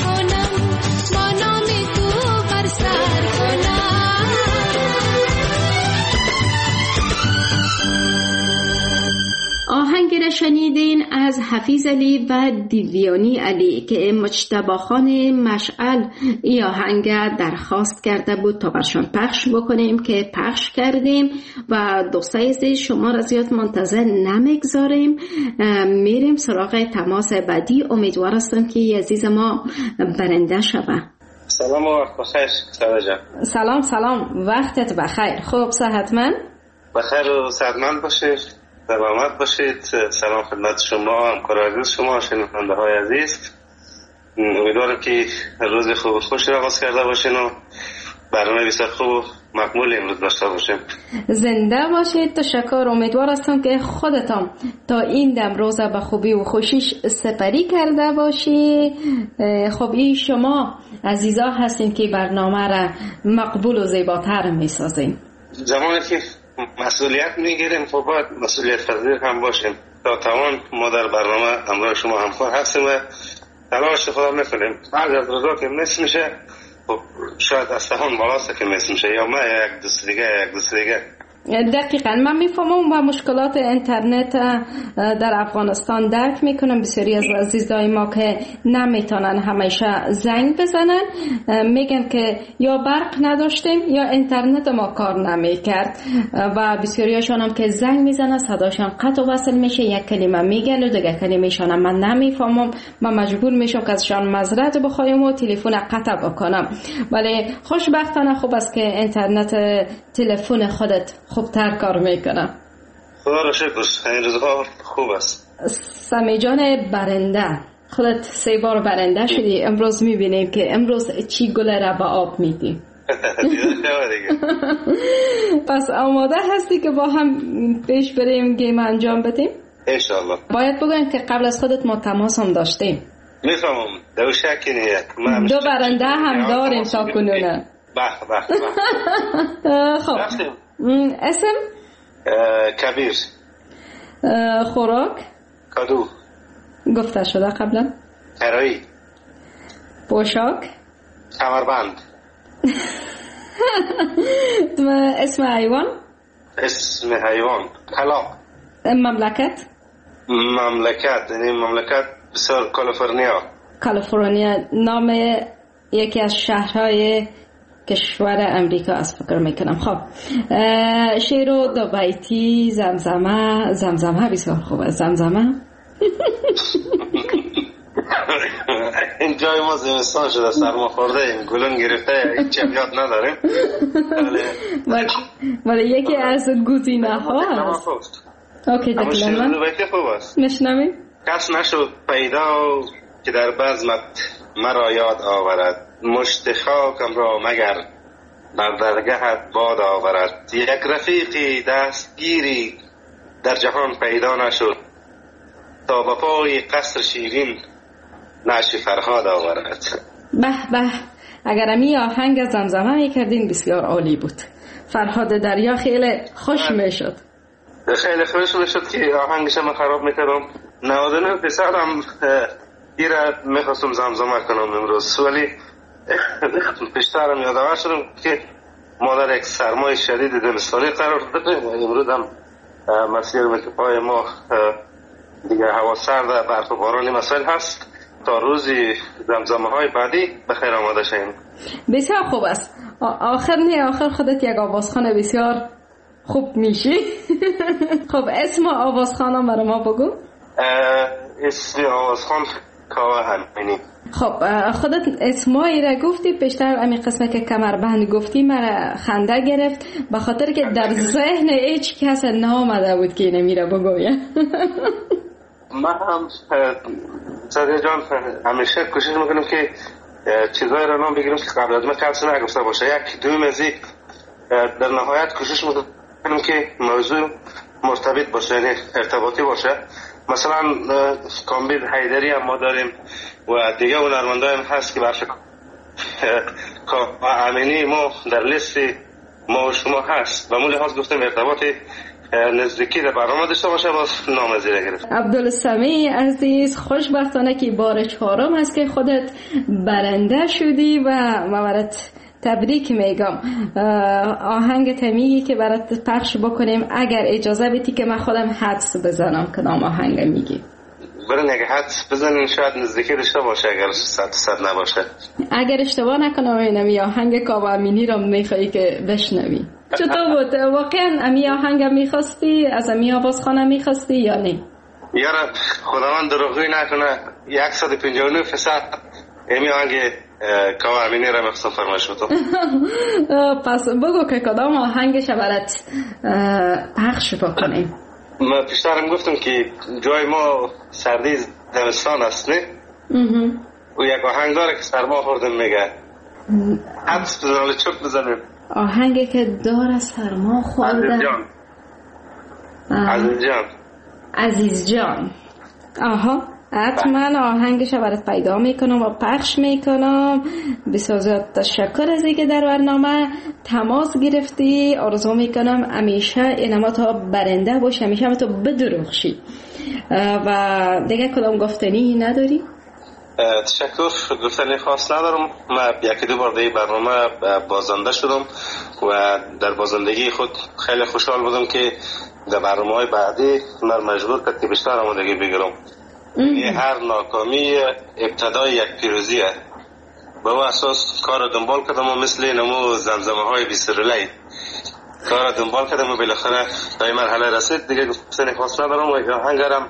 شنیدین از حفیظ علی و دیویانی علی که مجتبی خان مشعل ای آهنگ درخواست کرده بود تا برشان پخش بکنیم که پخش کردیم و دوستای عزیز شما را زیاد منتظر نمیگذاریم، میریم سراغ تماس بعدی. امیدوار هستم که عزیز ما برنده شوه. سلام و وقت بخیر سارا جان. سلام وقتت بخیر. خوب صحتمند؟ بخیر و صحتمند باشید، سلامت باشید. سلام خدمت شما، همکاران شما، شنونده های عزیز. امیدوارم که روز خوب و خوش را آغاز کرده باشین و برنامه بسیار خوب و مقبول امروز داشته باشیم. زنده باشید. تشکر. امیدوار هستم که خودتان تا این دم روزه به خوبی و خوشیش سپری کرده باشی. خب این شما عزیزا هستین که برنامه را مقبول و زیباتر میسازین. زمانی که مسئولیت میگیریم خب باید مسئولیت پذیر هم باشیم. تا توان ما در برنامه همراه شما همکار هستیم و تلاش خدا میکنیم. بعد از روزا که مس میشه خب شاید استهان بالاسته که مس میشه یا ما یک دوست دیگه. دقیقاً من میفهمم و مشکلات اینترنت در افغانستان درک میکنم. بسیاری از عزیزای ما که نمیتونن همیشه زنگ بزنن میگن که یا برق نداشتیم یا اینترنت ما کار نمیکرد و بسیاریشان هم که زنگ میزنن صداشان قطع و وصل میشه، یک کلمه میگن و دیگه کلمه‌شان من نمیفهمم. من مجبور میشم که ازشان معذرت بخوایم و تلفن قطع بکنم. ولی خوشبختانه خوب است که اینترنت تلفن خودت خوبتر کار میکنه. خدا را شکر. این روزها خوب است. سمی جان برنده، خودت 3 بار برنده شدی. امروز میبینیم که امروز چی گل را به آب میدی. پس آماده هستی که با هم پیش بریم گیم انجام بدیم؟ انشالله. باید بگویم که قبل از خودت ما تماس هم داشتیم. میفهمم. دو شکی نیست. 2 برنده هم داریم تا کنونه. خب اسم؟ کبیر. خوراک؟ کدو. گفته شده قبلا. هرایی. پوشاک؟ کمربند. اسم حیوان؟ اسم حیوان کلاغ. مملکت یعنی مملکت بسیار کالیفرنیا. نام یکی از شهرهای کشور امریکا است فکر میکنم. خب شعر و 2 بیتی. زمزمه بسیار خوب است. زمزمه این جای ما زمستان شده، سرما خورده ایم، گلون گرفته، هیچ یاد نداریم. ولی یکی از گزینه ها هست. اوکی دکلمه 2 بیتی خوب است. نشنویم. کس نشد پیدا که در بزمت مرا یاد آورد، مشت خاکم را مگر بر درگهت باد آورد. یک رفیقی دستگیری در جهان پیدا نشد، تا به پای قصر شیرین نعش فرهاد آورد. به به، اگر امی آهنگ زمزمه میکردین بسیار عالی بود. فرهاد دریا خیلی خوش میشد. خیلی خوش میشد که آهنگش من خراب میکردم. 99% ایره میخواستم زمزمه کنم امروز، ولی پیشترم یادآور شدم که ما در یک سرمای شدید زمستانی قرار داریم و امروز هم مسیر پای ما دیگه هوا سرد، برف و بارانی مسائل هست. تا روزی زمزمه های بعدی بخیر آماده شیم. بسیار خوب است. آخر خودت یک آوازخانه بسیار خوب میشی. خب اسم آوازخانه برای ما بگو. اسم آوازخان کاوه همینی. خب خودت اسمایی را گفتی، پیشتر امی قسمه که کمربند گفتی مرا خنده گرفت، به خاطر که در ذهن هیچ کس نامده بود که نمیره بگویه. من هم سادی جان همیشه کوشش میکنم که چیزایی را نام بگیرم که قبل از من کسی نگفته باشه. یک دوم ازی در نهایت کوشش میکنم که موضوع مرتبط باشه، یعنی ارتباطی باشه. مثلا کامبیز حیدری هم ما داریم و دیگه هنرمندای هم هست که برش امینی ما در لیست ما و شما هست و مون لحاظ گفتم ارتباط نزدیکی در برنامه داشته باشه، باز نام زیره گرفت. عبدالسمیع عزیز، خوشبختانه که بار 4 است که خودت برنده شدی و ما برات تبریک میگم. آهنگ تمیگی که برات پخش بکنیم اگر اجازه بدی که من خودم حدس بزنم کدام آهنگ میگی. برای اگه حدس بزنین شاید نزدیکی داشته باشه اگر 100% نباشه. اگر اشتباه نکنم اینم آهنگ کاوه امینی را میخوایی که بشنوی. چطور بود؟ واقعا امی آهنگ میخواستی؟ از امی آوازخانه میخواستی یا نه؟ یارا خداوند دروغی نکنه 159% امی آهنگ کاوه امینی را میخواستم فرمایش بدم. پس بگو که کدام آهنگش برات پخش بکنیم. ما پیشترم گفتم که جای ما سردی زمستان است نه؟ و یک آهنگ داره که سرما خوردم میگه حدس بزنم چوب بزنم. آهنگی که داره سرما خوردم. عزیز جان. آها حتما آهنگش برات پیدا میکنم و پخش میکنم. بسیار زیاد تشکر از اینکه در برنامه تماس گرفتی. آرزو میکنم همیشه اینما تا برنده باش، همیشه تو بدرخشی. و دیگه کدام گفتنی نداری؟ تشکر، گفتنی خاص ندارم. من یکی دو بار در برنامه بازنده شدم و در بازندگی خود خیلی خوشحال بودم که در برنامه‌های بعدی من مجبور کرد که بیشتر آمادگی بگیرم. هر ناکامی ابتدای یک پیروزیه. به اون اساس کار دنبال کردم و مثل نمو زمزمه های بیسرلی کار دنبال کردم و بالاخره تا این مرحله رسید. دیگه گفتنی خاص ندارم و آهنگرم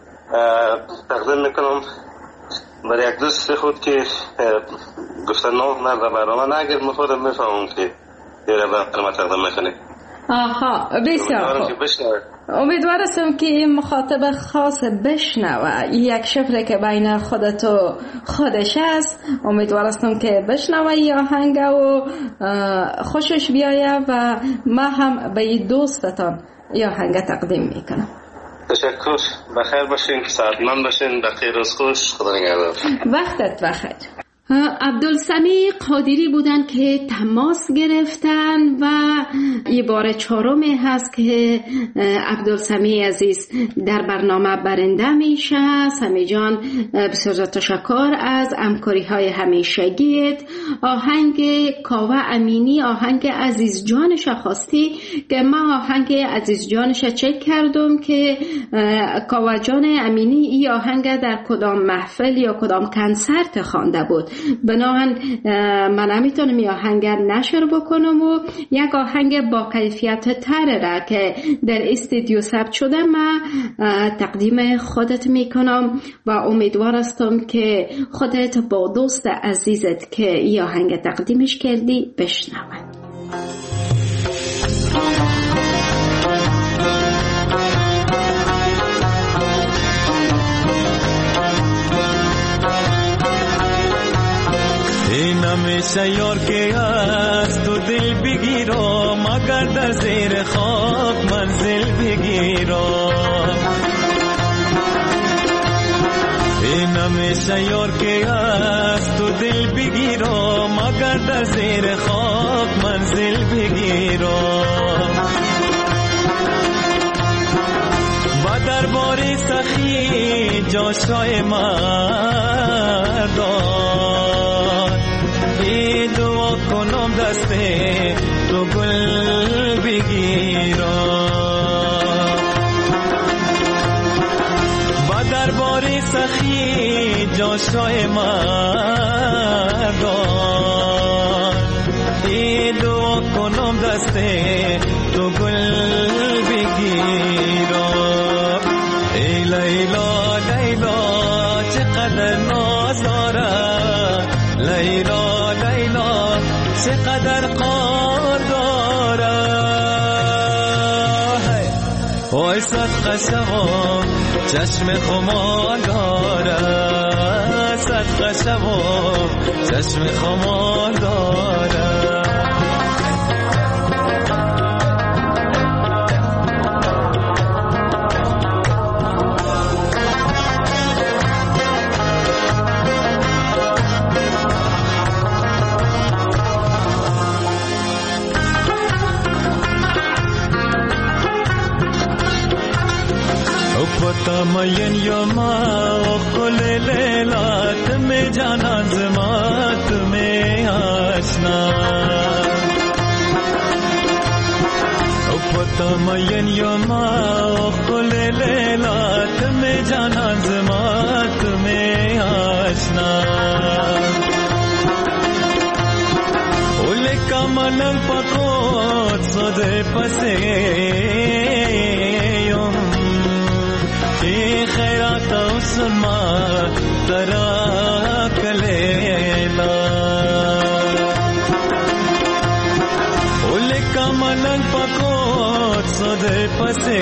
تقدیم میکنم برای یک دوست خود که گفتن نه من برنامه نگیر خودم میفهمم که دیره برنامه تقدیم میکنی. آها بسیار خوب. امیدوارم که این مخاطب خاص بشنوه. یک شفره که بین خودت و خودش است. امیدوارم که بشنوه این آهنگ و خوشش بیایه و ما هم به این دوستتان این آهنگ تقدیم میکنم. تشکر. بخیر باشین، سعادتمند باشین، بخیر روز خوش. خدا نگهدار. وقتت بخیر. عبدالسمیع قادری بودن که تماس گرفتن و یه بار چهارمی هست که عبدالسمیع عزیز در برنامه برنده میشه. سمی جان بسیار تشکر از همکاری های همیشگیت. آهنگ کاوه امینی آهنگ عزیز جانش خواستی که من آهنگ عزیز جانش چک کردم که کاوه جان امینی این آهنگ در کدام محفل یا کدام کنسرت خوانده بود. بنابراین من نمیتونم این آهنگ نشر بکنم و یک آهنگ با کیفیت تر را که در استودیو ثبت شده من تقدیم خودت میکنم و امیدوار هستم که خودت با دوست عزیزت که این آهنگ تقدیمش کردی بشنوند. همیشه یار که از تو دل بگیرم مگر در زیر خاک منزل بگیرم. این همیشه یار که از تو دل بگیرم مگر در زیر خاک منزل بگیرم. و در باری سخی جاشای مردان ای دعا کنم دست تو گل بگیرم. و در باری سخی جاشای مردان ای دعا کنم دست تو گل بگیرم. ای لیلا لیلا چقدر ناز دارد، لیلا لیلا چقدر قار دارد. وای صدقه شوم چشم خمار دارد، صدقه شوم چشم خمار دارد. तमयन योमा खुल लेला तुम्हें जाना जमा तुम्हें आशना तमयन योमा खुल लेला तुम्हें जाना जमा तुम्हें आशना उले कमलन पकोत सोदे पसे خیرات اسما ترا کلیلا اول کملن پکوت سود پسه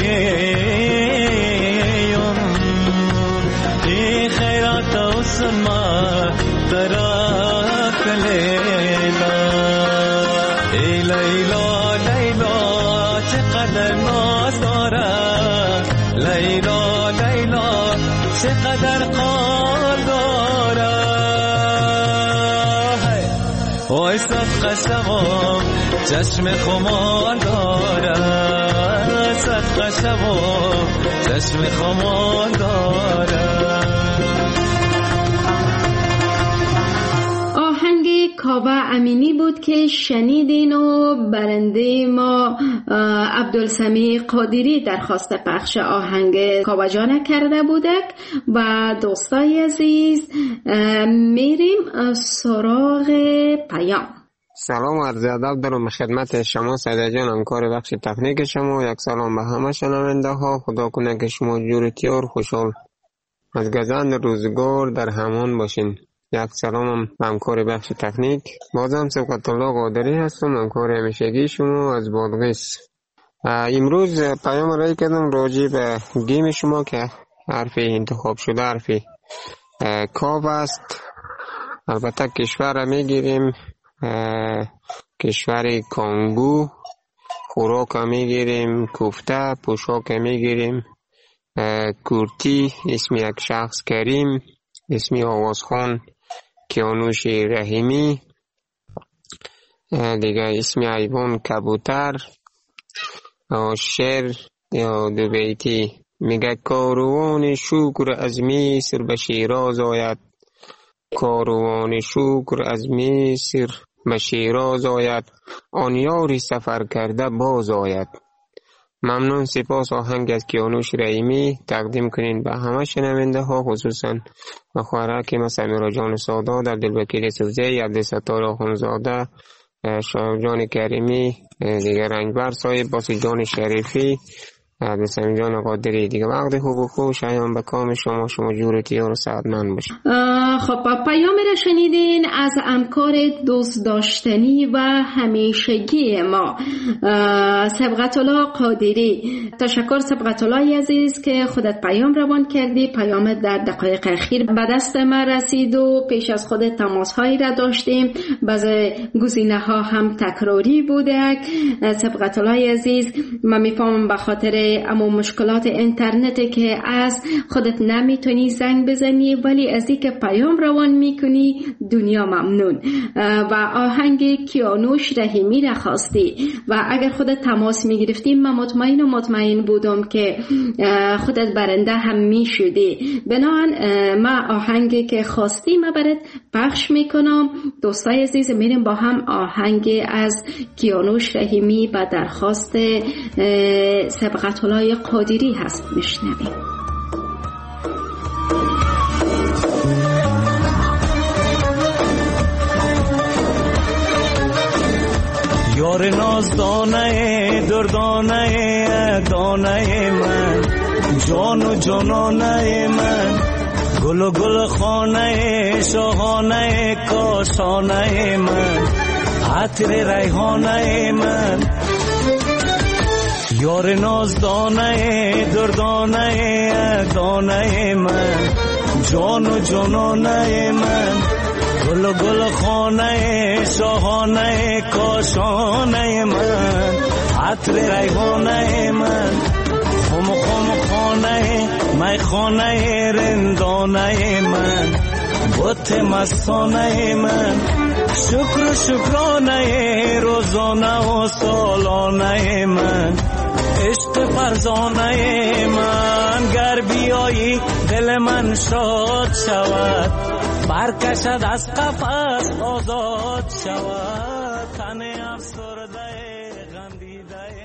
خیرات اسما ترا کلیلا ای لیلا لیلا چقدر ناز داره لیلا چقدر قال داره وای صدقه شوام چشم خمار داره صدقه شوام چشم خمار داره کاوه امینی بود که شنیدین و برنده ما عبدالسمیع قادری درخواست پخش آهنگ کاوه جان کرده بودک و دوستای عزیز میریم سراغ پیام. سلام و عرض ادب دارم خدمت شما سعید جان، همکار بخش تکنیک شما. یک سلام به همه شنونده ها. خدا کنه که شما جورتیار خوشحال از گذشت روزگار در همان باشین. یک سلام به همکار بخش تکنیک. بازم سبقت الله قادری هستم، همکار همیشگی شما از بادغیس. امروز پیام رای کردم راجع به گیم شما که حرف انتخاب شده حرف کاو است. البته کشور را میگیریم کشور کانگو، خوراک میگیریم کوفته، پوشاک میگیریم کورتی، اسم یک شخص کریم، اسمی آوازخان کیانوش رحیمی، دیگه اسم حیوان کبوتر، شعر یا دو بیتی میگه کاروان شکر از مصر به شیراز آید، کاروان شکر از مصر به شیراز آید، آن یاری سفر کرده باز آید. ممنون، سپاس. آهنگ از کیانوش رحیمی تقدیم کنین به همه شنونده ها، خصوصا به خواهرک ما سمیرا جان سادات، عبدالوکیل سوزی، عبدالستار آخونزاده، شاهجان کریمی، دیگر رنگبر صاحب، باسی جان شریفی، عبدالسمیع جان قادری. دیگه وقت خوب و خوب شایان به کام شما جورتیار و سعادتمند باشید. خب پیام را شنیدین از همکار دوست داشتنی و همیشگی ما سبقت الله قادری. تشکر سبقت الله عزیز که خودت پیام روان کردی. پیام در دقایق اخیر به دست ما رسید و پیش از خود تماس هایی را داشتیم، بعضی گزینه ها هم تکراری بوده. سبقت الله عزیز من میفهمم به خاطر اما مشکلات اینترنتی که از خودت نمیتونی زنگ بزنی، ولی از اینکه پیام روان میکنی دنیا ممنون. و آهنگ کیانوش رحیمی را خواستی و اگر خودت تماس میگرفتی من مطمئن بودم که خودت برنده هم میشدی. بنابراین ما آهنگی که خواستی من برات پخش میکنم. دوستای عزیز میریم با هم آهنگ از کیانوش رحیمی با درخواست سبقت الله قادری هست میشنویم. یار نازدانه دردانه دانه من، جان و جانانه من، گل و گل خانه شاهانه کاشانه من، عطر ریحانه من. یار نازدانه دردانه دانه من، جان و جانانه من، گل و گل خانه شاهانه کاشانه من، عطر ریحانه من، خم خم خانه می خانه رندانه من، بت مستانه من، شکر شکرانه روزانه و سالانه من، عشق فرزانه من، گر بیا زیبایی دل من شاد شود، برکشد از قفس آزاد شود.